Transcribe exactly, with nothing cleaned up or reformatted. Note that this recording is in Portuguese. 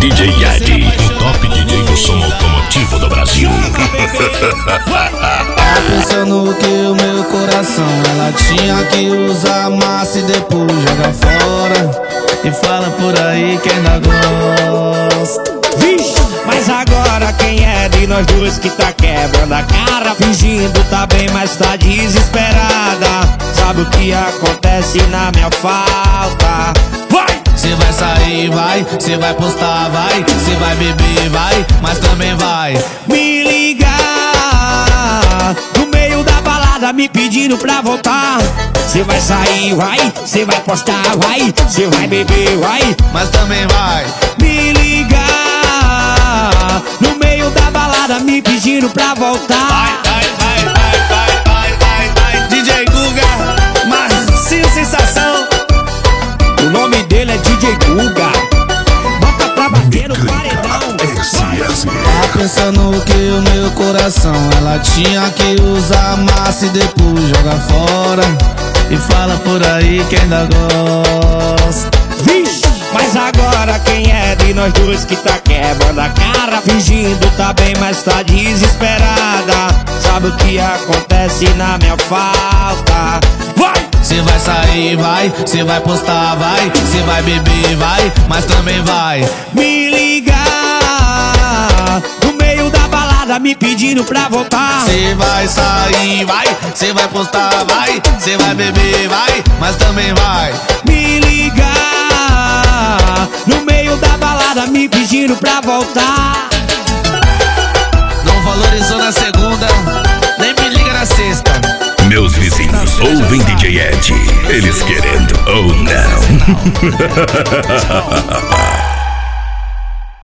D J Ed, o top D J do som automotivo do Brasil. Tá pensando que o meu coração ela tinha que usar massa e depois joga fora. E fala por aí que ainda gosta. Vixe, mas agora quem é de nós dois que tá quebrando a cara? Fingindo tá bem, mas tá desesperada. Sabe o que acontece na minha falta? Vai! Cê vai sair, vai, cê vai postar, vai, cê vai beber, vai, mas também vai me ligar no meio da balada me pedindo pra voltar. Cê vai sair, vai, cê vai postar, vai, cê vai beber, vai, mas também vai me ligar no meio da balada me pedindo pra voltar. Vai, vai, vai, vai, vai, vai, vai, vai. D J Guga, Marcinho Sensação. O nome dele é D J Guga. Bota pra bater no paredão. Tá pensando que o meu coração ela tinha que usar massa e depois joga fora. E fala por aí que ainda gosta. Vixe, mas agora quem é de nós dois que tá quebrando a cara? Fingindo tá bem, mas tá desesperada. Sabe o que acontece na minha falta? Vai! Cê vai sair, vai, cê vai postar, vai, cê vai beber, vai, mas também vai me ligar no meio da balada me pedindo pra voltar. Cê vai sair, vai, cê vai postar, vai, cê vai beber, vai, mas também vai me ligar no meio da balada me pedindo pra voltar. Não valorizou na segunda, nem me liga na sexta. Meus vizinhos ouvem D J Ed, eles querendo ou não.